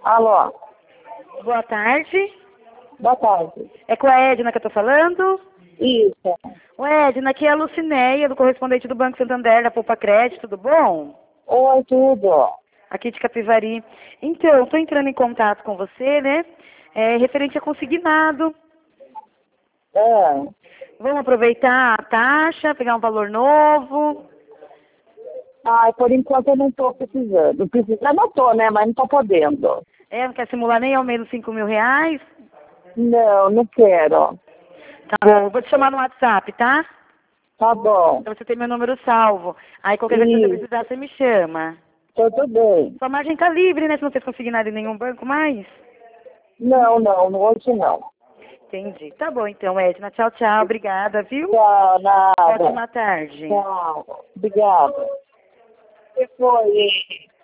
Alô, Boa tarde. boa tarde. É com a Edna que eu tô falando? Isso. Ô Edna, aqui é a Lucinéia, do correspondente do Banco Santander, da Poupa Crédito, tudo bom? Oi, tudo. Aqui de Capivari. Então, tô entrando em contato com você, né? Referente a consignado. É. Vamos aproveitar a taxa, pegar um valor novo. Ai, por enquanto eu não tô precisando. Precisando não tô, né? Mas não tô podendo. Não quer simular nem ao menos R$ 5.000? Não, não quero. Tá bom, vou te chamar no WhatsApp, tá? Tá bom. Pra você ter meu número salvo. Aí qualquer vez que você precisar, você me chama. Tudo bem. Sua margem tá livre, né? Você não fez consignado em nenhum banco mais? Não, hoje não. Entendi. Tá bom então, Edna. Tchau, tchau. Obrigada, viu? Tchau, nada. Ótima tarde. Tchau. Obrigada. Que foi?